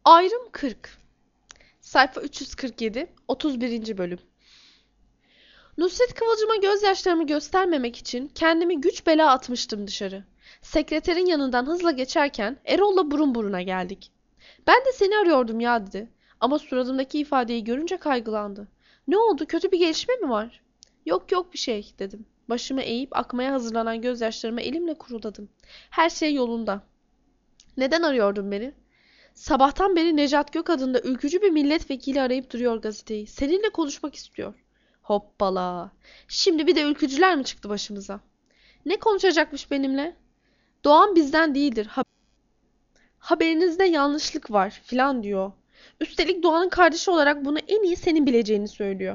Ayrım 40. Sayfa 347, 31. bölüm. Nusret Kıvılcım'a gözyaşlarımı göstermemek için kendimi güç bela atmıştım dışarı. Sekreterin yanından hızla geçerken Erol'la burun buruna geldik. "Ben de seni arıyordum ya," dedi. Ama suratımdaki ifadeyi görünce kaygılandı. "Ne oldu, kötü bir gelişme mi var?" "Yok yok bir şey," dedim. Başımı eğip akmaya hazırlanan gözyaşlarımı elimle kuruladım. "Her şey yolunda." "Neden arıyordun beni?" "Sabahtan beri Necat Gök adında ülkücü bir milletvekili arayıp duruyor gazeteyi. Seninle konuşmak istiyor." Hoppala. Şimdi bir de ülkücüler mi çıktı başımıza? "Ne konuşacakmış benimle?" "Doğan bizden değildir. Haberinizde yanlışlık var filan diyor. Üstelik Doğan'ın kardeşi olarak bunu en iyi senin bileceğini söylüyor."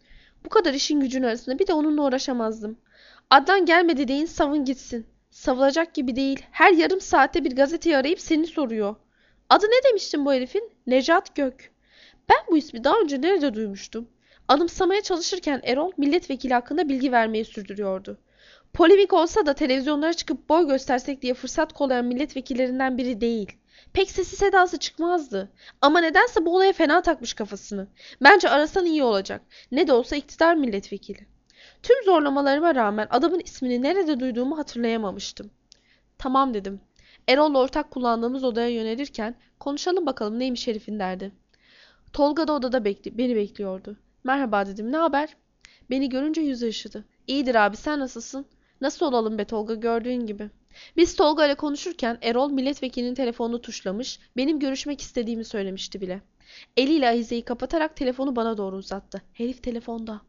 Bu kadar işin gücün arasında bir de onunla uğraşamazdım. "Adnan gelmedi deyin, savun gitsin." Savılacak gibi değil. Her yarım saatte bir gazeteyi arayıp seni soruyor. "Adı ne demiştin bu herifin?" "Necat Gök." Ben bu ismi daha önce nerede duymuştum? Anımsamaya çalışırken Erol milletvekili hakkında bilgi vermeyi sürdürüyordu. Polemik olsa da televizyonlara çıkıp boy göstersek diye fırsat kollayan milletvekillerinden biri değil. Pek sesi sedası çıkmazdı. Ama nedense bu olaya fena takmış kafasını. Bence arasan iyi olacak. Ne de olsa iktidar milletvekili. Tüm zorlamalarıma rağmen adamın ismini nerede duyduğumu hatırlayamamıştım. "Tamam," dedim. Erol'la ortak kullandığımız odaya yönelirken "Konuşalım bakalım neymiş herifin derdi." Tolga da odada beni bekliyordu. "Merhaba," dedim. "Ne haber?" Beni görünce yüzü ışıdı. "İyidir abi, sen nasılsın?" "Nasıl olalım be Tolga, gördüğün gibi." Biz Tolga ile konuşurken Erol milletvekilinin telefonunu tuşlamış, benim görüşmek istediğimi söylemişti bile. Eliyle ahizeyi kapatarak telefonu bana doğru uzattı. Herif telefonda.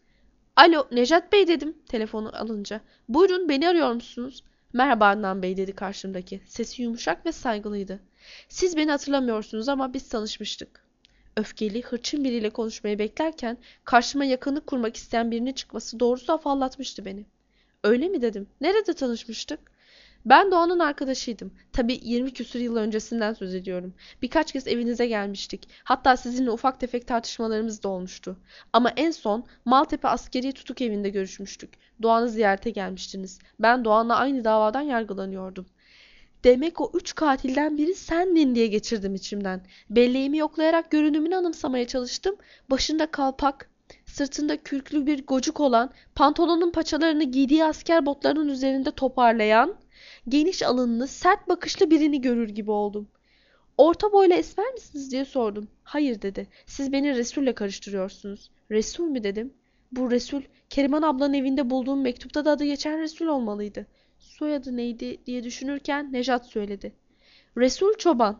"Alo Nejat Bey," dedim telefonu alınca. "Buyurun, beni arıyor musunuz?" "Merhaba Adnan Bey," dedi karşımdaki. Sesi yumuşak ve saygılıydı. "Siz beni hatırlamıyorsunuz ama biz tanışmıştık." Öfkeli, hırçın biriyle konuşmayı beklerken karşıma yakınlık kurmak isteyen birinin çıkması doğrusu afallatmıştı beni. "Öyle mi?" dedim. "Nerede tanışmıştık?" "Ben Doğan'ın arkadaşıydım. Tabii 20 küsur yıl öncesinden söz ediyorum. Birkaç kez evinize gelmiştik. Hatta sizinle ufak tefek tartışmalarımız da olmuştu. Ama en son Maltepe Askeri Tutuk Evi'nde görüşmüştük. Doğan'ı ziyarete gelmiştiniz. Ben Doğan'la aynı davadan yargılanıyordum. Demek o 3 katilden biri sendin diye geçirdim içimden. Belleğimi yoklayarak görünümünü anımsamaya çalıştım. Başında kalpak, sırtında kürklü bir gocuk olan, pantolonun paçalarını giydiği asker botlarının üzerinde toparlayan, geniş alınlı, sert bakışlı birini görür gibi oldum. "Orta boylu esmer misiniz?" diye sordum. "Hayır," dedi. "Siz beni Resul'le karıştırıyorsunuz." "Resul mü?" dedim. "Bu Resul, Keriman ablanın evinde bulduğum mektupta da adı geçen Resul olmalıydı." "Soyadı neydi?" diye düşünürken Nejat söyledi. "Resul Çoban.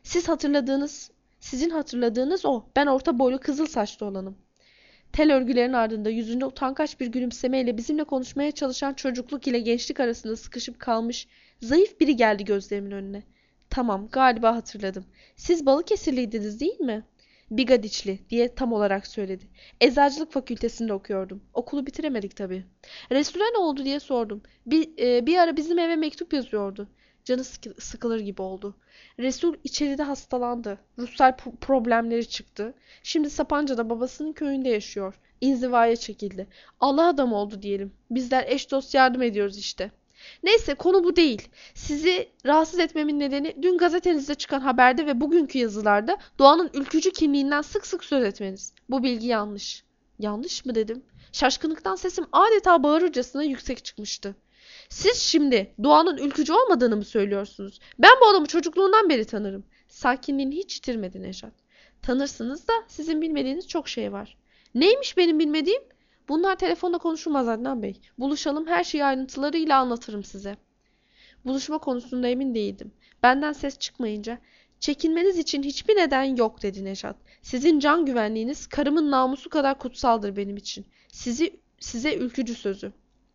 Sizin hatırladığınız o. Ben orta boylu kızıl saçlı olanım." Tel örgülerin ardında yüzünde utangaç bir gülümsemeyle bizimle konuşmaya çalışan çocukluk ile gençlik arasında sıkışıp kalmış zayıf biri geldi gözlerimin önüne. "Tamam, galiba hatırladım. Siz Balıkesirliydiniz değil mi?" "Bigadiçli," diye tam olarak söyledi. "Eczacılık fakültesinde okuyordum. Okulu bitiremedik tabii." "Resul'e ne oldu?" diye sordum. Bir ara bizim eve mektup yazıyordu." Canı sıkılır gibi oldu. "Resul içeride hastalandı. Ruhsal problemleri çıktı. Şimdi Sapanca'da babasının köyünde yaşıyor. İnzivaya çekildi. Allah adam oldu diyelim. Bizler eş dost yardım ediyoruz işte. Neyse, konu bu değil. Sizi rahatsız etmemin nedeni dün gazetenizde çıkan haberde ve bugünkü yazılarda Doğan'ın ülkücü kimliğinden sık sık söz etmeniz. Bu bilgi yanlış." "Yanlış mı?" dedim. Şaşkınlıktan sesim adeta bağırırcasına yüksek çıkmıştı. "Siz şimdi Doğan'ın ülkücü olmadığını mı söylüyorsunuz? Ben bu adamı çocukluğundan beri tanırım." Sakinliğini hiç yitirmedi Nejat. "Tanırsınız da sizin bilmediğiniz çok şey var." "Neymiş benim bilmediğim?" "Bunlar telefonda konuşulmaz Adnan Bey. Buluşalım, her şeyi ayrıntılarıyla anlatırım size." Buluşma konusunda emin değildim. Benden ses çıkmayınca "Çekinmeniz için hiçbir neden yok," dedi Nejat. "Sizin can güvenliğiniz karımın namusu kadar kutsaldır benim için. Size ülkücü sözü."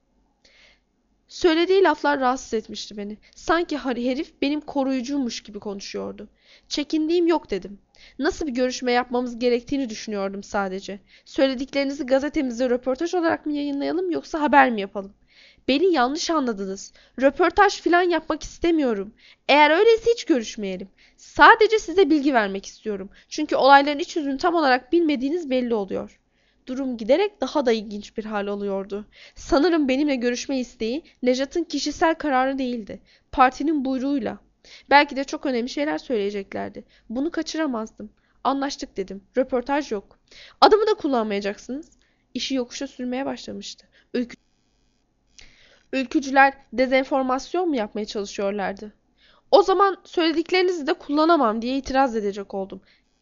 Söylediği laflar rahatsız etmişti beni. Sanki herif benim koruyucummuş gibi konuşuyordu. "Çekindiğim yok," dedim. "Nasıl bir görüşme yapmamız gerektiğini düşünüyordum sadece. Söylediklerinizi gazetemizde röportaj olarak mı yayınlayalım yoksa haber mi yapalım?" "Beni yanlış anladınız. Röportaj falan yapmak istemiyorum. Eğer öyleyse hiç görüşmeyelim. Sadece size bilgi vermek istiyorum. Çünkü olayların iç yüzünü tam olarak bilmediğiniz belli oluyor." Durum giderek daha da ilginç bir hal alıyordu. Sanırım benimle görüşme isteği Nejat'ın kişisel kararı değildi. Partinin buyruğuyla. Belki de çok önemli şeyler söyleyeceklerdi. Bunu kaçıramazdım. Anlaştık dedim. Röportaj yok. Adımı da kullanmayacaksınız. İşi yokuşa sürmeye başlamıştı. Ülkücüler dezenformasyon mu yapmaya çalışıyorlardı? O zaman söylediklerinizi de kullanamam diye itiraz edecek oldum.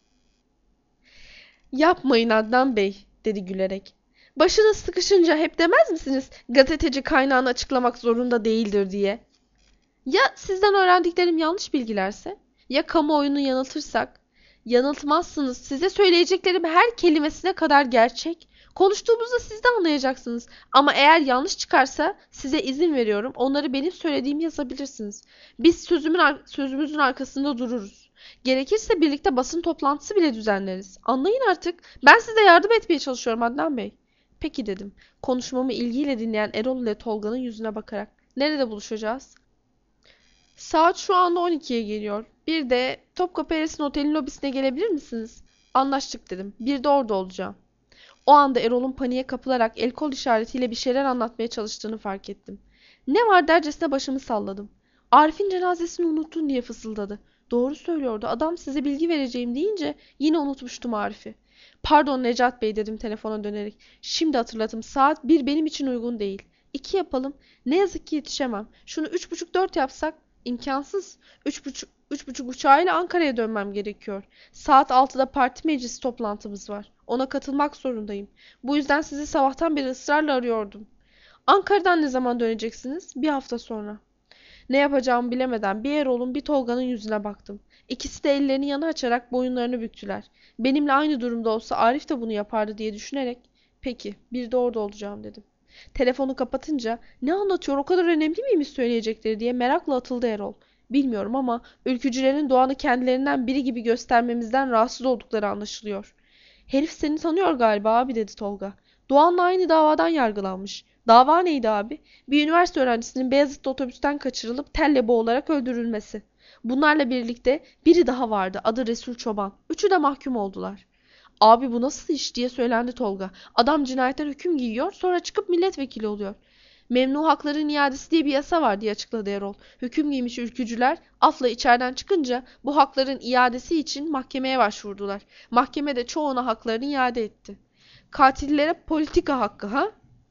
Yapmayın Adnan Bey, dedi gülerek. Başınız sıkışınca hep demez misiniz gazeteci kaynağını açıklamak zorunda değildir diye? Ya sizden öğrendiklerim yanlış bilgilerse? Ya kamuoyunu yanıltırsak? Yanıltmazsınız. Size söyleyeceklerim her kelimesine kadar gerçek. Konuştuğumuzda siz de anlayacaksınız. Ama eğer yanlış çıkarsa size izin veriyorum. Onları benim söylediğimi yazabilirsiniz. Biz sözümüzün arkasında dururuz. Gerekirse birlikte basın toplantısı bile düzenleriz. Anlayın artık. Ben size yardım etmeye çalışıyorum Adnan Bey. Peki dedim. Konuşmamı ilgiyle dinleyen Erol ile Tolga'nın yüzüne bakarak. Nerede buluşacağız? Saat şu anda 12'ye geliyor. Bir de Topkapı Eres'in otelin lobisine gelebilir misiniz? Anlaştık dedim. Bir de orada olacağım. O anda Erol'un paniğe kapılarak el kol işaretiyle bir şeyler anlatmaya çalıştığını fark ettim. Ne var dercesine başımı salladım. Arif'in cenazesini unuttun diye fısıldadı. Doğru söylüyordu. Adam size bilgi vereceğim deyince yine unutmuştum Arif'i. Pardon Necat Bey dedim telefona dönerek. Şimdi hatırladım. Saat 1 benim için uygun değil. 2 yapalım. Ne yazık ki yetişemem. Şunu 3.30-4 yapsak imkansız. 3.30 uçağıyla Ankara'ya dönmem gerekiyor. Saat 6'da parti meclisi toplantımız var. Ona katılmak zorundayım. Bu yüzden sizi sabahtan beri ısrarla arıyordum. Ankara'dan ne zaman döneceksiniz? Bir hafta sonra. Ne yapacağımı bilemeden bir Erol'un bir Tolga'nın yüzüne baktım. İkisi de ellerini yana açarak boyunlarını büktüler. Benimle aynı durumda olsa Arif de bunu yapardı diye düşünerek peki bir de orada olacağım dedim. Telefonu kapatınca ne anlatıyor o kadar önemli miymiş söyleyecekleri diye merakla atıldı Erol. Bilmiyorum ama ülkücülerin Doğan'ı kendilerinden biri gibi göstermemizden rahatsız oldukları anlaşılıyor. Herif seni tanıyor galiba abi dedi Tolga. Doğan'la aynı davadan yargılanmış. Dava neydi abi? Bir üniversite öğrencisinin Beyazıt'ta otobüsten kaçırılıp telle boğularak öldürülmesi. Bunlarla birlikte biri daha vardı. Adı Resul Çoban. Üçü de mahkum oldular. Abi bu nasıl iş diye söylendi Tolga. Adam cinayetten hüküm giyiyor sonra çıkıp milletvekili oluyor. Memnu hakların iadesi diye bir yasa var diye açıkladı Erol. Hüküm giymiş ülkücüler afla içeriden çıkınca bu hakların iadesi için mahkemeye başvurdular. Mahkeme de çoğuna haklarını iade etti. Katillere politika hakkı ha?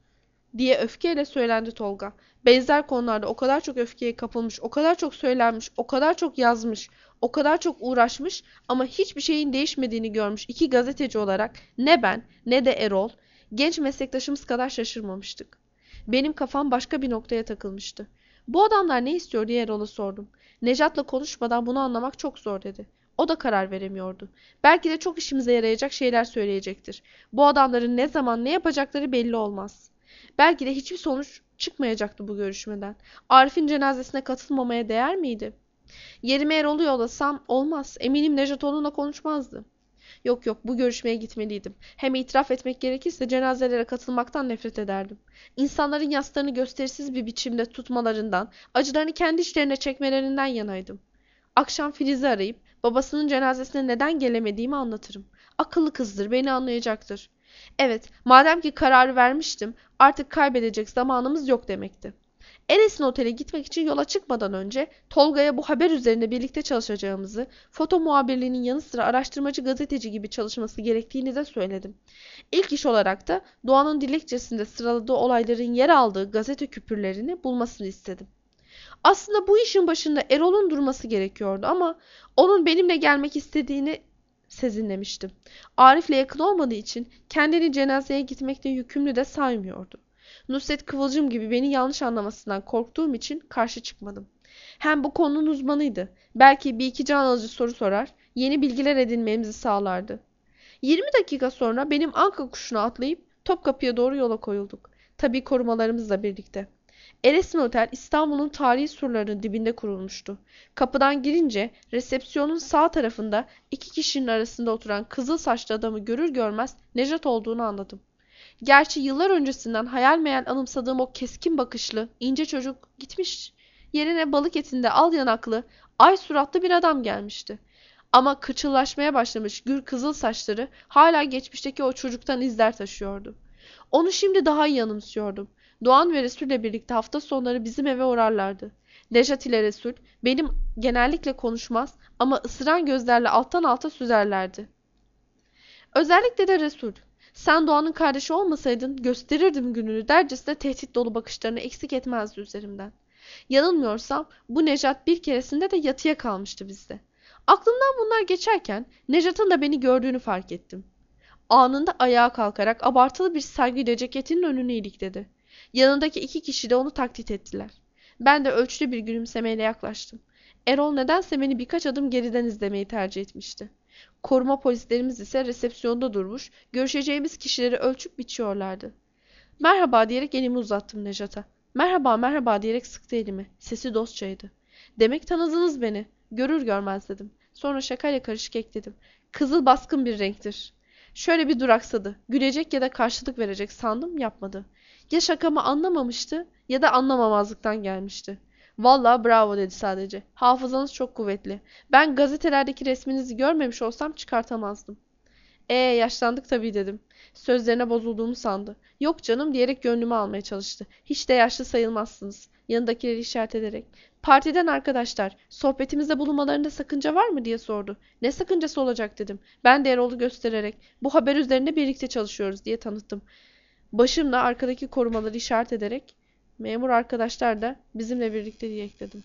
Diye öfkeyle söylendi Tolga. Benzer konularda o kadar çok öfkeye kapılmış, o kadar çok söylenmiş, o kadar çok yazmış, o kadar çok uğraşmış ama hiçbir şeyin değişmediğini görmüş iki gazeteci olarak ne ben ne de Erol genç meslektaşımız kadar şaşırmamıştık. Benim kafam başka bir noktaya takılmıştı. Bu adamlar ne istiyor diye Erol'a sordum. Nejat'la konuşmadan bunu anlamak çok zor dedi. O da karar veremiyordu. Belki de çok işimize yarayacak şeyler söyleyecektir. Bu adamların ne zaman ne yapacakları belli olmaz. Belki de hiçbir sonuç çıkmayacaktı bu görüşmeden. Arif'in cenazesine katılmamaya değer miydi? Yerime Erol'u yollasam olmaz. Eminim Nejat onunla konuşmazdı. Yok yok bu görüşmeye gitmeliydim. Hem itiraf etmek gerekirse cenazelere katılmaktan nefret ederdim. İnsanların yaslarını gösterisiz bir biçimde tutmalarından, acılarını kendi içlerine çekmelerinden yanaydım. Akşam Filiz'i arayıp babasının cenazesine neden gelemediğimi anlatırım. Akıllı kızdır, beni anlayacaktır. Evet, madem ki kararı vermiştim, artık kaybedecek zamanımız yok demekti. Enes'in otele gitmek için yola çıkmadan önce Tolga'ya bu haber üzerinde birlikte çalışacağımızı, foto muhabirliğinin yanı sıra araştırmacı gazeteci gibi çalışması gerektiğini de söyledim. İlk iş olarak da Doğan'ın dilekçesinde sıraladığı olayların yer aldığı gazete küpürlerini bulmasını istedim. Aslında bu işin başında Erol'un durması gerekiyordu ama onun benimle gelmek istediğini sezinlemiştim. Arif'le yakın olmadığı için kendini cenazeye gitmekle yükümlü de saymıyordu. Nusret Kıvılcım gibi beni yanlış anlamasından korktuğum için karşı çıkmadım. Hem bu konunun uzmanıydı. Belki bir iki can alıcı soru sorar, yeni bilgiler edinmemizi sağlardı. 20 dakika sonra benim anka kuşuna atlayıp Topkapı'ya doğru yola koyulduk. Tabii korumalarımızla birlikte. Eresin Otel İstanbul'un tarihi surlarının dibinde kurulmuştu. Kapıdan girince resepsiyonun sağ tarafında iki kişinin arasında oturan kızıl saçlı adamı görür görmez Nejat olduğunu anladım. Gerçi yıllar öncesinden hayal meyal anımsadığım o keskin bakışlı, ince çocuk gitmiş. Yerine balık etinde al yanaklı, ay suratlı bir adam gelmişti. Ama kırçıllaşmaya başlamış gür kızıl saçları hala geçmişteki o çocuktan izler taşıyordu. Onu şimdi daha iyi anımsıyordum. Doğan ve Resul'le birlikte hafta sonları bizim eve uğrarlardı. Nejat ile Resul benim genellikle konuşmaz ama ısıran gözlerle alttan alta süzerlerdi. Özellikle de Resul. Sen Doğan'ın kardeşi olmasaydın gösterirdim gününü dercesine tehdit dolu bakışlarını eksik etmezdi üzerimden. Yanılmıyorsam bu Nejat bir keresinde de yatıya kalmıştı bizde. Aklımdan bunlar geçerken Nejat'ın da beni gördüğünü fark ettim. Anında ayağa kalkarak abartılı bir saygıyla ceketinin önünü ilikledi. Yanındaki 2 kişi de onu taklit ettiler. Ben de ölçülü bir gülümsemeyle yaklaştım. Erol nedense beni birkaç adım geriden izlemeyi tercih etmişti. Koruma polislerimiz ise resepsiyonda durmuş, görüşeceğimiz kişileri ölçüp biçiyorlardı. Merhaba diyerek elimi uzattım Nejat'a. Merhaba merhaba diyerek sıktı elimi. Sesi dostçaydı. Demek tanıdınız beni. Görür görmez dedim. Sonra şakayla karışık ekledim. Kızıl baskın bir renktir. Şöyle bir duraksadı. Gülecek ya da karşılık verecek sandım, yapmadı. Ya şakamı anlamamıştı ya da anlamamazlıktan gelmişti. Vallahi bravo dedi sadece. Hafızanız çok kuvvetli. Ben gazetelerdeki resminizi görmemiş olsam çıkartamazdım. Yaşlandık tabii dedim. Sözlerine bozulduğumu sandı. Yok canım diyerek gönlümü almaya çalıştı. Hiç de yaşlı sayılmazsınız. Yanındakileri işaret ederek. Partiden arkadaşlar, sohbetimizde bulunmalarında sakınca var mı diye sordu. Ne sakıncası olacak dedim. Ben de Erol'u göstererek. Bu haber üzerinde birlikte çalışıyoruz diye tanıttım. Başımla arkadaki korumaları işaret ederek. Memur arkadaşlar da bizimle birlikte diye ekledim.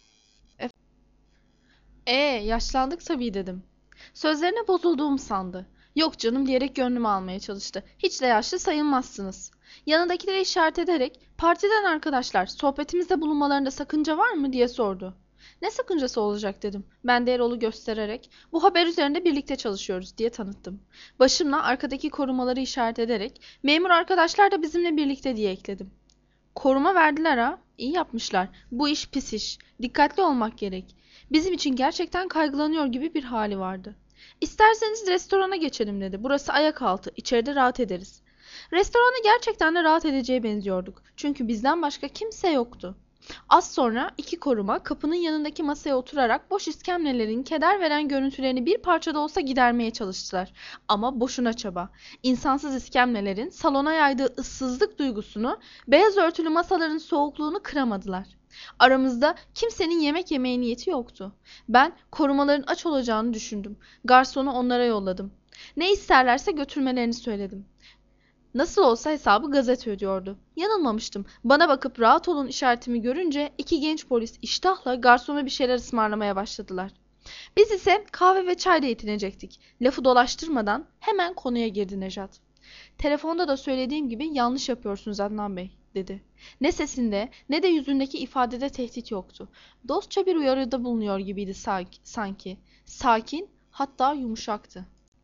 Yaşlandık tabii dedim. Sözlerine bozulduğumu sandı. Yok canım diyerek gönlümü almaya çalıştı. Hiç de yaşlı sayılmazsınız. Yanındakileri işaret ederek partiden arkadaşlar sohbetimizde bulunmalarında sakınca var mı diye sordu. Ne sakıncası olacak dedim. Ben de Erol'u göstererek bu haber üzerinde birlikte çalışıyoruz diye tanıttım. Başımla arkadaki korumaları işaret ederek memur arkadaşlar da bizimle birlikte diye ekledim. Koruma verdiler ha. İyi yapmışlar. Bu iş pis iş. Dikkatli olmak gerek. Bizim için gerçekten kaygılanıyor gibi bir hali vardı. İsterseniz restorana geçelim dedi. Burası ayak altı. İçeride rahat ederiz. Restoranda gerçekten de rahat edeceğe benziyorduk. Çünkü bizden başka kimse yoktu. Az sonra 2 koruma kapının yanındaki masaya oturarak boş iskemlelerin keder veren görüntülerini bir parça da olsa gidermeye çalıştılar. Ama boşuna çaba. İnsansız iskemlelerin salona yaydığı ıssızlık duygusunu, beyaz örtülü masaların soğukluğunu kıramadılar. Aramızda kimsenin yemek yemeye niyeti yoktu. Ben korumaların aç olacağını düşündüm. Garsonu onlara yolladım. Ne isterlerse götürmelerini söyledim. Nasıl olsa hesabı gazete ödüyordu. Yanılmamıştım. Bana bakıp rahat olun işaretimi görünce 2 genç polis iştahla garsona bir şeyler ısmarlamaya başladılar. Biz ise kahve ve çayla yetinecektik. Lafı dolaştırmadan hemen konuya girdi Nejat. Telefonda da söylediğim gibi yanlış yapıyorsunuz Adnan Bey, dedi. Ne sesinde ne de yüzündeki ifadede tehdit yoktu. Dostça bir uyarıda bulunuyor gibiydi sanki. Sakin, hatta yumuşaktı.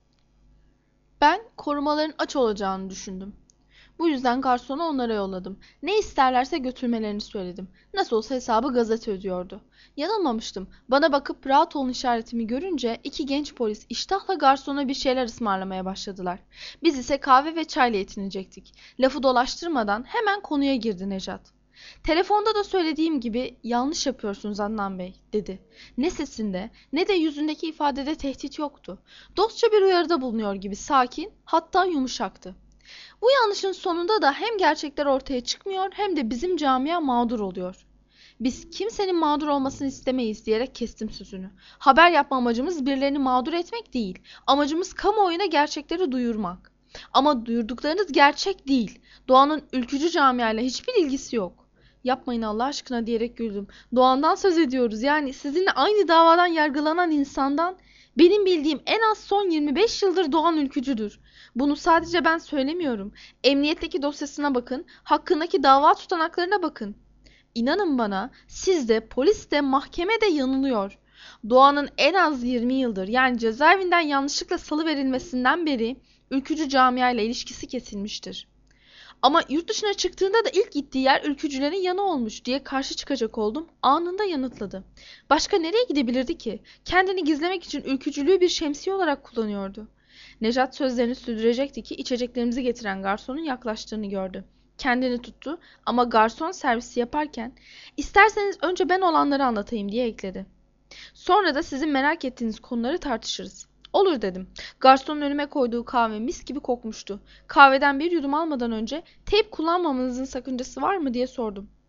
Ben korumaların aç olacağını düşündüm. Bu yüzden garsonu onlara yolladım. Ne isterlerse götürmelerini söyledim. Nasıl olsa hesabı gazete ödüyordu. Yanılmamıştım. Bana bakıp rahat olun işaretimi görünce 2 genç polis iştahla garsona bir şeyler ısmarlamaya başladılar. Biz ise kahve ve çayla yetinecektik. Lafı dolaştırmadan hemen konuya girdi Nejat. Telefonda da söylediğim gibi yanlış yapıyorsunuz Adnan Bey, dedi. Ne sesinde ne de yüzündeki ifadede tehdit yoktu. Dostça bir uyarıda bulunuyor gibi sakin, hatta yumuşaktı. Bu yanlışın sonunda da hem gerçekler ortaya çıkmıyor hem de bizim camia mağdur oluyor. Biz kimsenin mağdur olmasını istemeyiz diyerek kestim sözünü. Haber yapma amacımız birilerini mağdur etmek değil. Amacımız kamuoyuna gerçekleri duyurmak. Ama duyurduklarınız gerçek değil. Doğan'ın ülkücü camiayla hiçbir ilgisi yok. Yapmayın Allah aşkına diyerek güldüm. Doğan'dan söz ediyoruz. Yani sizinle aynı davadan yargılanan insandan. Benim bildiğim en az son 25 yıldır Doğan ülkücüdür. Bunu sadece ben söylemiyorum. Emniyetteki dosyasına bakın, hakkındaki dava tutanaklarına bakın. İnanın bana, siz de, polis de, mahkeme de yanılıyor. Doğan'ın en az 20 yıldır, yani cezaevinden yanlışlıkla salıverilmesinden beri ülkücü camiayla ilişkisi kesilmiştir. Ama yurt dışına çıktığında da ilk gittiği yer ülkücülerin yanı olmuş diye karşı çıkacak oldum. Anında yanıtladı. Başka nereye gidebilirdi ki? Kendini gizlemek için ülkücülüğü bir şemsiye olarak kullanıyordu. Nejat sözlerini sürdürecekti ki içeceklerimizi getiren garsonun yaklaştığını gördü. Kendini tuttu ama garson servisi yaparken "İsterseniz önce ben olanları anlatayım" diye ekledi. "Sonra da sizin merak ettiğiniz konuları tartışırız." "Olur" dedim. Garsonun önüme koyduğu kahve mis gibi kokmuştu. Kahveden bir yudum almadan önce "Teyp kullanmamanızın sakıncası var mı?" diye sordum.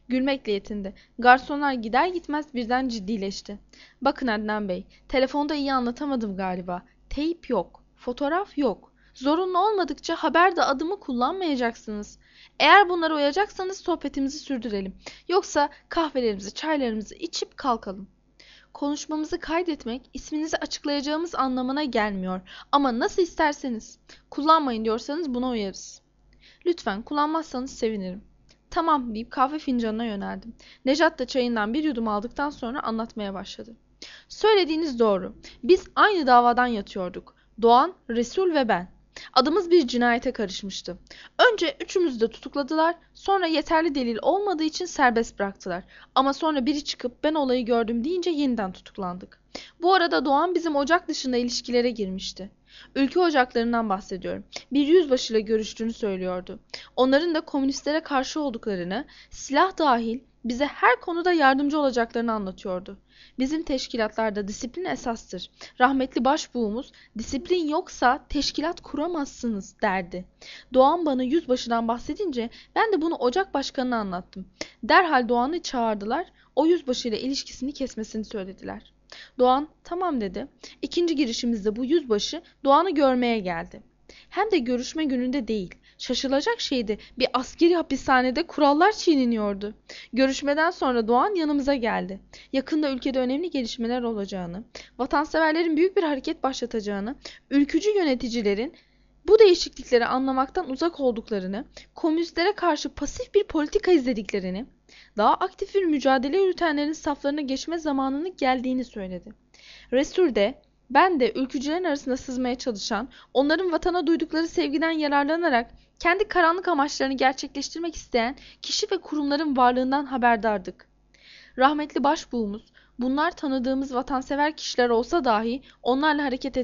Gülmekle yetindi. Garsonlar gider gitmez birden ciddileşti. Bakın Adnan Bey, telefonda iyi anlatamadım galiba. Teyp yok, fotoğraf yok. Zorunlu olmadıkça haberde adımı kullanmayacaksınız. Eğer bunlara uyacaksanız sohbetimizi sürdürelim. Yoksa kahvelerimizi, çaylarımızı içip kalkalım. Konuşmamızı kaydetmek isminizi açıklayacağımız anlamına gelmiyor. Ama nasıl isterseniz. Kullanmayın diyorsanız buna uyarız. Lütfen kullanmazsanız sevinirim. Tamam deyip kahve fincanına yöneldim. Nejat da çayından bir yudum aldıktan sonra anlatmaya başladı. Söylediğiniz doğru. Biz aynı davadan yatıyorduk. Doğan, Resul ve ben. Adımız bir cinayete karışmıştı. Önce üçümüzü de tutukladılar, sonra yeterli delil olmadığı için serbest bıraktılar. Ama sonra biri çıkıp ben olayı gördüm deyince yeniden tutuklandık. Bu arada Doğan bizim ocak dışında ilişkilere girmişti. Ülke ocaklarından bahsediyorum. Bir yüzbaşıyla görüştüğünü söylüyordu. Onların da komünistlere karşı olduklarını, silah dahil bize her konuda yardımcı olacaklarını anlatıyordu. Bizim teşkilatlarda disiplin esastır. Rahmetli başbuğumuz, disiplin yoksa teşkilat kuramazsınız derdi. Doğan bana yüzbaşıdan bahsedince ben de bunu ocak başkanına anlattım. Derhal Doğan'ı çağırdılar, o yüzbaşıyla ilişkisini kesmesini söylediler. Doğan tamam dedi. İkinci girişimizde bu yüzbaşı Doğan'ı görmeye geldi. Hem de görüşme gününde değil. Şaşılacak şeydi. Bir askeri hapishanede kurallar çiğneniyordu. Görüşmeden sonra Doğan yanımıza geldi. Yakında ülkede önemli gelişmeler olacağını, vatanseverlerin büyük bir hareket başlatacağını, ülkücü yöneticilerin bu değişiklikleri anlamaktan uzak olduklarını, komünistlere karşı pasif bir politika izlediklerini, daha aktif bir mücadele yürütenlerin saflarına geçme zamanının geldiğini söyledi. Resul de, ben de ülkücülerin arasında sızmaya çalışan, onların vatana duydukları sevgiden yararlanarak kendi karanlık amaçlarını gerçekleştirmek isteyen kişi ve kurumların varlığından haberdardık. Rahmetli başbuğumuz, bunlar tanıdığımız vatansever kişiler olsa dahi onlarla hareket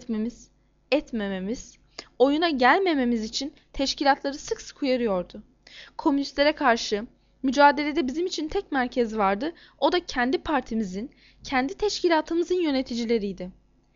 etmememiz, oyuna gelmememiz için teşkilatları sık sık uyarıyordu. Komünistlere karşı mücadelede bizim için tek merkez vardı, o da kendi partimizin, kendi teşkilatımızın yöneticileriydi.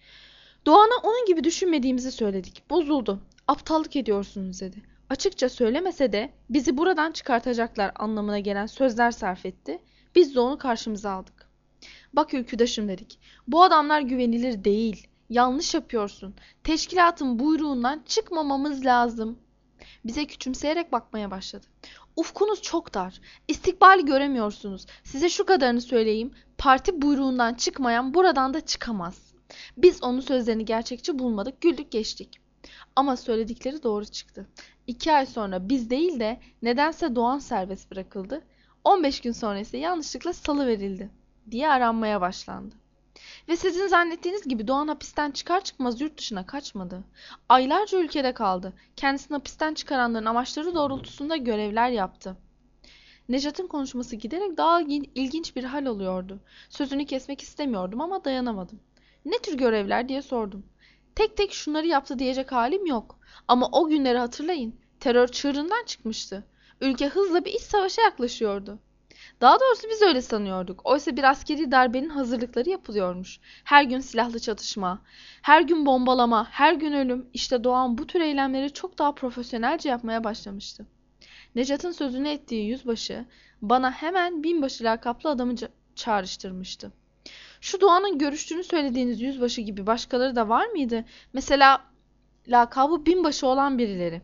Doğan'a onun gibi düşünmediğimizi söyledik. Bozuldu. Aptallık ediyorsunuz dedi. Açıkça söylemese de bizi buradan çıkartacaklar anlamına gelen sözler sarf etti. Biz de onu karşımıza aldık. Bak ülküdaşım dedik. Bu adamlar güvenilir değil. Yanlış yapıyorsun. Teşkilatın buyruğundan çıkmamamız lazım. Bize küçümseyerek bakmaya başladı. Ufkunuz çok dar. İstikbali göremiyorsunuz. Size şu kadarını söyleyeyim. Parti buyruğundan çıkmayan buradan da çıkamaz. Biz onun sözlerini gerçekçi bulmadık. Güldük geçtik. Ama söyledikleri doğru çıktı. 2 ay sonra biz değil de nedense Doğan serbest bırakıldı. 15 gün sonra ise yanlışlıkla salıverildi diye aranmaya başlandı. Ve sizin zannettiğiniz gibi Doğan hapisten çıkar çıkmaz yurt dışına kaçmadı. Aylarca ülkede kaldı. Kendisini hapisten çıkaranların amaçları doğrultusunda görevler yaptı. Nejat'ın konuşması giderek daha ilginç bir hal alıyordu. Sözünü kesmek istemiyordum ama dayanamadım. Ne tür görevler diye sordum. Tek tek şunları yaptı diyecek halim yok. Ama o günleri hatırlayın. Terör çığırından çıkmıştı. Ülke hızla bir iç savaşa yaklaşıyordu. Daha doğrusu biz öyle sanıyorduk. Oysa bir askeri darbenin hazırlıkları yapılıyormuş. Her gün silahlı çatışma, her gün bombalama, her gün ölüm. İşte Doğan bu tür eylemleri çok daha profesyonelce yapmaya başlamıştı. Nejat'ın sözünü ettiği yüzbaşı bana hemen binbaşı lakaplı adamı çağrıştırmıştı. Şu Doğan'ın görüştüğünü söylediğiniz yüzbaşı gibi başkaları da var mıydı? Mesela lakabı binbaşı olan birileri.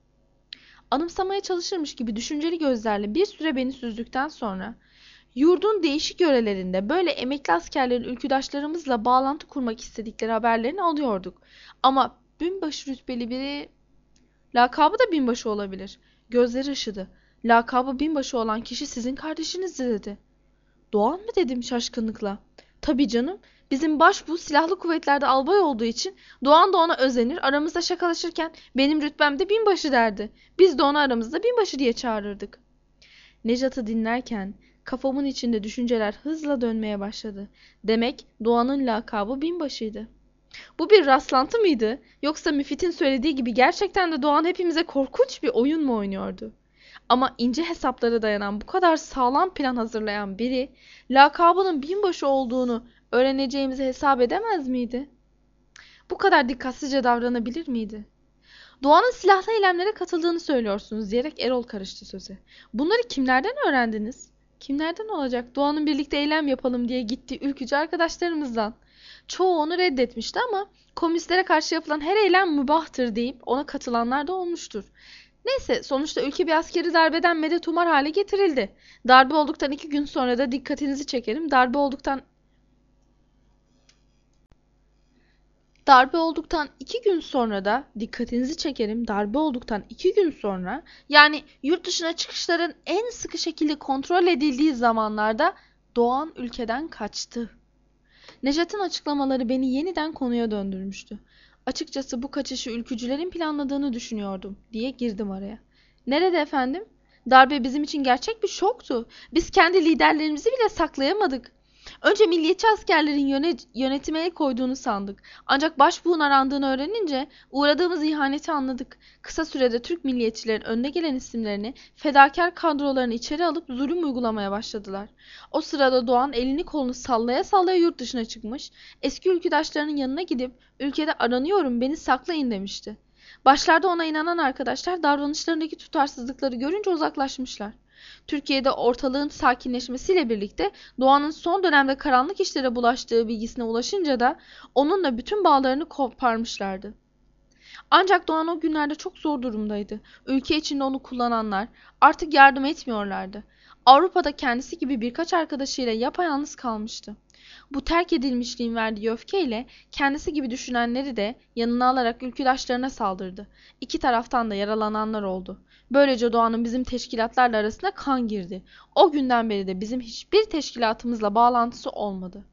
Anımsamaya çalışırmış gibi düşünceli gözlerle bir süre beni süzdükten sonra yurdun değişik yörelerinde böyle emekli askerlerin ülküdaşlarımızla bağlantı kurmak istedikleri haberlerini alıyorduk. Ama binbaşı rütbeli biri, lakabı da binbaşı olabilir. Gözleri ışıdı. Lakabı binbaşı olan kişi sizin kardeşinizdi dedi. Doğan mı dedim şaşkınlıkla. Tabii canım. Bizim başbuğ silahlı kuvvetlerde albay olduğu için Doğan da ona özenir, aramızda şakalaşırken benim rütbemde binbaşı derdi. Biz de onu aramızda binbaşı diye çağırırdık. Nejat'ı dinlerken kafamın içinde düşünceler hızla dönmeye başladı. Demek Doğan'ın lakabı binbaşıydı. Bu bir rastlantı mıydı? Yoksa Müfit'in söylediği gibi gerçekten de Doğan hepimize korkunç bir oyun mu oynuyordu? Ama ince hesaplara dayanan bu kadar sağlam plan hazırlayan biri lakabının binbaşı olduğunu öğreneceğimizi hesap edemez miydi? Bu kadar dikkatsizce davranabilir miydi? Doğan'ın silahlı eylemlere katıldığını söylüyorsunuz diyerek Erol karıştı söze. Bunları kimlerden öğrendiniz? Kimlerden olacak? Doğan'ın birlikte eylem yapalım diye gittiği ülkücü arkadaşlarımızdan. Çoğu onu reddetmişti ama komünistlere karşı yapılan her eylem mübahtır deyip ona katılanlar da olmuştur. Neyse, sonuçta ülke bir askeri darbeden medet umar hale getirildi. Darbe olduktan 2 gün sonra da dikkatinizi çekerim. Darbe olduktan 2 gün sonra yani yurt dışına çıkışların en sıkı şekilde kontrol edildiği zamanlarda Doğan ülkeden kaçtı. Nejat'ın açıklamaları beni yeniden konuya döndürmüştü. Açıkçası bu kaçışı ülkücülerin planladığını düşünüyordum diye girdim araya. Nerede efendim? Darbe bizim için gerçek bir şoktu. Biz kendi liderlerimizi bile saklayamadık. Önce milliyetçi askerlerin yönetime el koyduğunu sandık. Ancak başbuğun arandığını öğrenince uğradığımız ihaneti anladık. Kısa sürede Türk milliyetçilerin önde gelen isimlerini, fedakar kadrolarını içeri alıp zulüm uygulamaya başladılar. O sırada Doğan elini kolunu sallaya sallaya yurt dışına çıkmış, eski ülküdaşlarının yanına gidip ülkede aranıyorum, beni saklayın demişti. Başlarda ona inanan arkadaşlar davranışlarındaki tutarsızlıkları görünce uzaklaşmışlar. Türkiye'de ortalığın sakinleşmesiyle birlikte Doğan'ın son dönemde karanlık işlere bulaştığı bilgisine ulaşınca da onunla bütün bağlarını koparmışlardı. Ancak Doğan o günlerde çok zor durumdaydı. Ülke içinde onu kullananlar artık yardım etmiyorlardı. Avrupa'da kendisi gibi birkaç arkadaşıyla yapayalnız kalmıştı. Bu terk edilmişliğin verdiği öfkeyle kendisi gibi düşünenleri de yanına alarak ülküdaşlarına saldırdı. İki taraftan da yaralananlar oldu. Böylece Doğan'ın bizim teşkilatlarla arasına kan girdi. O günden beri de bizim hiçbir teşkilatımızla bağlantısı olmadı.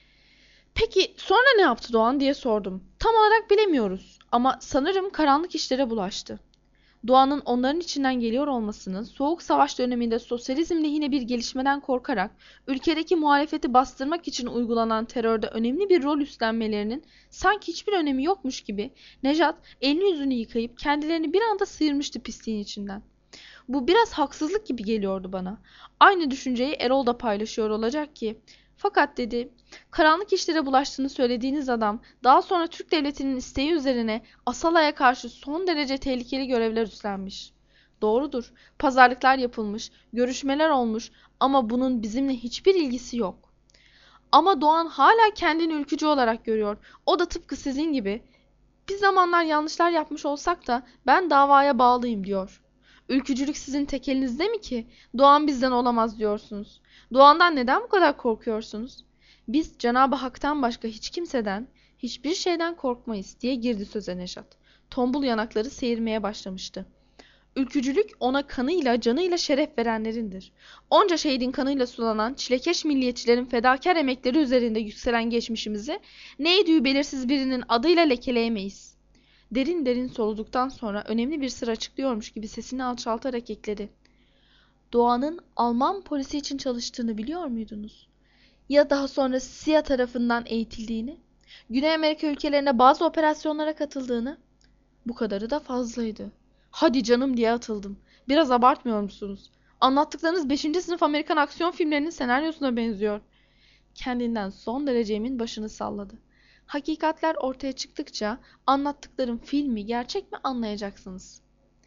Peki sonra ne yaptı Doğan diye sordum. Tam olarak bilemiyoruz ama sanırım karanlık işlere bulaştı. Doğan'ın onların içinden geliyor olmasının Soğuk Savaş döneminde sosyalizm lehine bir gelişmeden korkarak ülkedeki muhalefeti bastırmak için uygulanan terörde önemli bir rol üstlenmelerinin sanki hiçbir önemi yokmuş gibi Nejat elini yüzünü yıkayıp kendilerini bir anda sıyırmıştı pisliğin içinden. Bu biraz haksızlık gibi geliyordu bana. Aynı düşünceyi Erol da paylaşıyor olacak ki. Fakat dedi, karanlık işlere bulaştığını söylediğiniz adam daha sonra Türk Devleti'nin isteği üzerine Asala'ya karşı son derece tehlikeli görevler üstlenmiş. Doğrudur, pazarlıklar yapılmış, görüşmeler olmuş ama bunun bizimle hiçbir ilgisi yok. Ama Doğan hala kendini ülkücü olarak görüyor. O da tıpkı sizin gibi. Bir zamanlar yanlışlar yapmış olsak da ben davaya bağlıyım diyor. Ülkücülük sizin tek elinizde mi ki? Doğan bizden olamaz diyorsunuz. Doğan'dan neden bu kadar korkuyorsunuz? Biz Cenab-ı Hak'tan başka hiç kimseden, hiçbir şeyden korkmayız diye girdi söze Nejat. Tombul yanakları seyirmeye başlamıştı. Ülkücülük ona kanıyla, canıyla şeref verenlerindir. Onca şehidin kanıyla sulanan, çilekeş milliyetçilerin fedakar emekleri üzerinde yükselen geçmişimizi neydi belirsiz birinin adıyla lekeleyemeyiz. Derin derin soluduktan sonra önemli bir sır açıklıyormuş gibi sesini alçaltarak ekledi. Doğan'ın Alman polisi için çalıştığını biliyor muydunuz? Ya daha sonra CIA tarafından eğitildiğini, Güney Amerika ülkelerine bazı operasyonlara katıldığını? Bu kadarı da fazlaydı. Hadi canım diye atıldım. Biraz abartmıyor musunuz? Anlattıklarınız 5. sınıf Amerikan aksiyon filmlerinin senaryosuna benziyor. Kendinden son derece emin başını salladı. Hakikatler ortaya çıktıkça anlattıklarım film mi gerçek mi anlayacaksınız.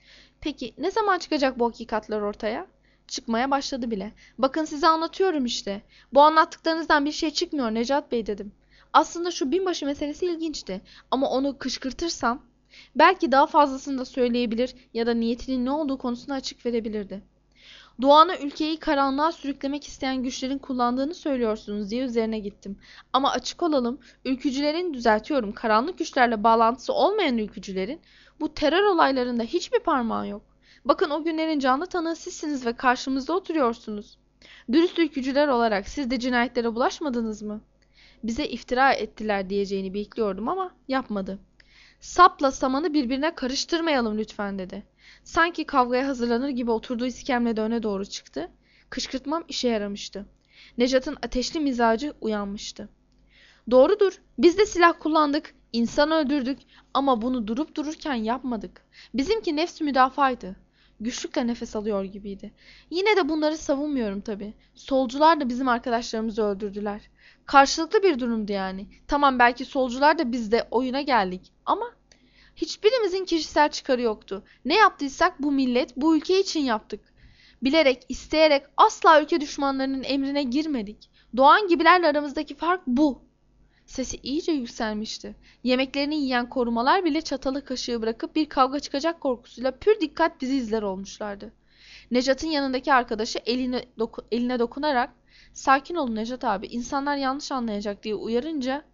Peki ne zaman çıkacak bu hakikatler ortaya? Çıkmaya başladı bile. Bakın size anlatıyorum işte. Bu anlattıklarınızdan bir şey çıkmıyor Necat Bey dedim. Aslında şu binbaşı meselesi ilginçti. Ama onu kışkırtırsam belki daha fazlasını da söyleyebilir ya da niyetinin ne olduğu konusunda açık verebilirdi. Doğan'ı ülkeyi karanlığa sürüklemek isteyen güçlerin kullandığını söylüyorsunuz diye üzerine gittim. Ama açık olalım, ülkücülerin, düzeltiyorum, karanlık güçlerle bağlantısı olmayan ülkücülerin bu terör olaylarında hiçbir parmağı yok. Bakın o günlerin canlı tanığı sizsiniz ve karşımızda oturuyorsunuz. Dürüst ülkücüler olarak siz de cinayetlere bulaşmadınız mı? Bize iftira ettiler diyeceğini bekliyordum ama yapmadı. Sapla samanı birbirine karıştırmayalım lütfen dedi. Sanki kavgaya hazırlanır gibi oturduğu iskemlede öne doğru çıktı. Kışkırtmam işe yaramıştı. Nejat'ın ateşli mizacı uyanmıştı. Doğrudur, biz de silah kullandık, insan öldürdük ama bunu durup dururken yapmadık. Bizimki nefs müdafaydı. Güçlükle nefes alıyor gibiydi. Yine de bunları savunmuyorum tabii. Solcular da bizim arkadaşlarımızı öldürdüler. Karşılıklı bir durumdu yani. Tamam belki solcular da biz de oyuna geldik ama hiçbirimizin kişisel çıkarı yoktu. Ne yaptıysak bu millet, bu ülke için yaptık. Bilerek, isteyerek asla ülke düşmanlarının emrine girmedik. Doğan gibilerle aramızdaki fark bu. Sesi iyice yükselmişti. Yemeklerini yiyen korumalar bile çatalı kaşığı bırakıp bir kavga çıkacak korkusuyla pür dikkat bizi izler olmuşlardı. Necat'ın yanındaki arkadaşı eline dokunarak "Sakin olun Necat abi, insanlar yanlış anlayacak" diye uyarınca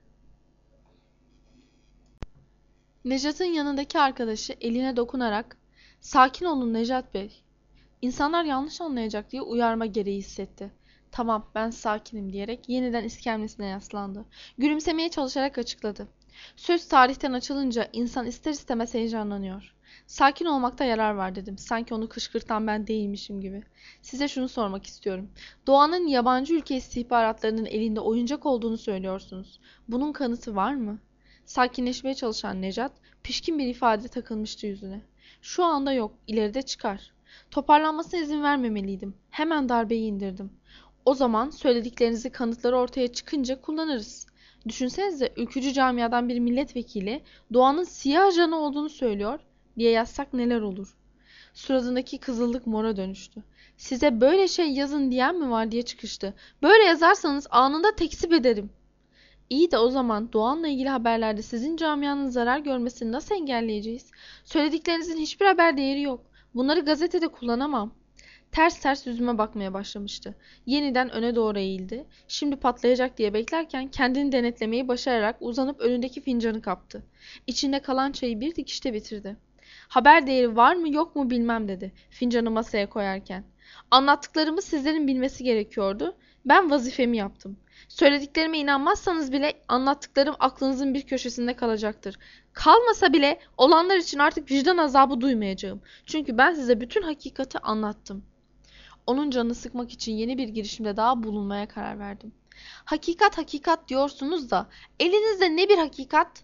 Necat'ın yanındaki arkadaşı eline dokunarak "Sakin olun Necat Bey, İnsanlar yanlış anlayacak" diye uyarma gereği hissetti. "Tamam, ben sakinim" diyerek yeniden iskemlesine yaslandı. Gülümsemeye çalışarak açıkladı. "Söz tarihten açılınca insan ister istemez heyecanlanıyor. Sakin olmakta yarar var" dedim. Sanki onu kışkırtan ben değilmişim gibi. "Size şunu sormak istiyorum. Doğan'ın yabancı ülke istihbaratlarının elinde oyuncak olduğunu söylüyorsunuz. Bunun kanıtı var mı?" Sakinleşmeye çalışan Necat, pişkin bir ifade takılmıştı yüzüne. "Şu anda yok, ileride çıkar." Toparlanmasına izin vermemeliydim. Hemen darbeyi indirdim. "O zaman söylediklerinizi kanıtları ortaya çıkınca kullanırız. Düşünsenize, ülkücü camiadan bir milletvekili Doğan'ın siyah ajanı olduğunu söylüyor diye yazsak neler olur?" Suratındaki kızıllık mora dönüştü. "Size böyle şey yazın diyen mi var?" diye çıkıştı. "Böyle yazarsanız anında tekzip ederim." "İyi de o zaman Doğan'la ilgili haberlerde sizin camianın zarar görmesini nasıl engelleyeceğiz? Söylediklerinizin hiçbir haber değeri yok. Bunları gazetede kullanamam." Ters ters yüzüme bakmaya başlamıştı. Yeniden öne doğru eğildi. Şimdi patlayacak diye beklerken kendini denetlemeyi başararak uzanıp önündeki fincanı kaptı. İçinde kalan çayı bir dikişte bitirdi. "Haber değeri var mı yok mu bilmem" dedi fincanı masaya koyarken. "Anlattıklarımı sizlerin bilmesi gerekiyordu. Ben vazifemi yaptım. Söylediklerime inanmazsanız bile anlattıklarım aklınızın bir köşesinde kalacaktır. Kalmasa bile olanlar için artık vicdan azabı duymayacağım. Çünkü ben size bütün hakikati anlattım." Onun canını sıkmak için yeni bir girişimde daha bulunmaya karar verdim. "Hakikat hakikat diyorsunuz da elinizde ne bir hakikat?"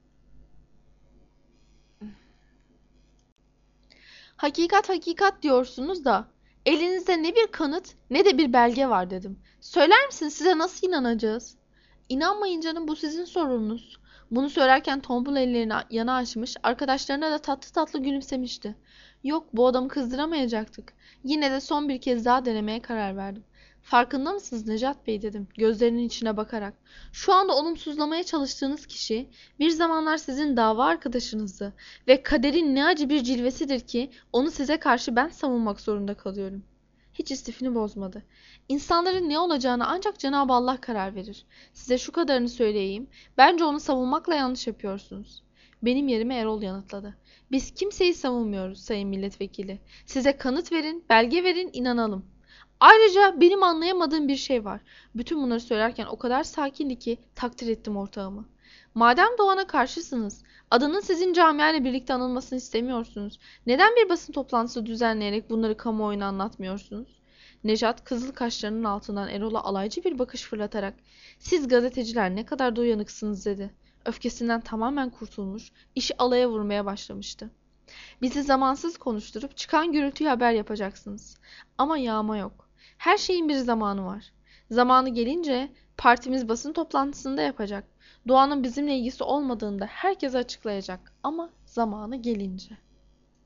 "Hakikat hakikat diyorsunuz da elinizde ne bir kanıt ne de bir belge var" dedim. "Söyler misiniz, size nasıl inanacağız?" "İnanmayın canım, bu sizin sorununuz." Bunu söylerken tombul ellerini yana açmış, arkadaşlarına da tatlı tatlı gülümsemişti. Yok, bu adamı kızdıramayacaktık. Yine de son bir kez daha denemeye karar verdim. "Farkında mısınız Necat Bey?" dedim gözlerinin içine bakarak. "Şu anda olumsuzlamaya çalıştığınız kişi bir zamanlar sizin dava arkadaşınızdı ve kaderin ne acı bir cilvesidir ki onu size karşı ben savunmak zorunda kalıyorum." Hiç istifini bozmadı. "İnsanların ne olacağını ancak Cenab-ı Allah karar verir. Size şu kadarını söyleyeyim. Bence onu savunmakla yanlış yapıyorsunuz." Benim yerime Erol yanıtladı. "Biz kimseyi savunmuyoruz sayın milletvekili. Size kanıt verin, belge verin, inanalım. Ayrıca benim anlayamadığım bir şey var." Bütün bunları söylerken o kadar sakindi ki takdir ettim ortağımı. "Madem Doğan'a karşısınız, adının sizin camiayla birlikte anılmasını istemiyorsunuz, neden bir basın toplantısı düzenleyerek bunları kamuoyuna anlatmıyorsunuz?" Nejat kızıl kaşlarının altından Erol'a alaycı bir bakış fırlatarak "Siz gazeteciler ne kadar da uyanıksınız" dedi. Öfkesinden tamamen kurtulmuş, işi alaya vurmaya başlamıştı. "Bizi zamansız konuşturup çıkan gürültüyü haber yapacaksınız. Ama yağma yok. Her şeyin bir zamanı var. Zamanı gelince partimiz basın toplantısında yapacak. Doğan'ın bizimle ilgisi olmadığını da herkese açıklayacak. Ama zamanı gelince."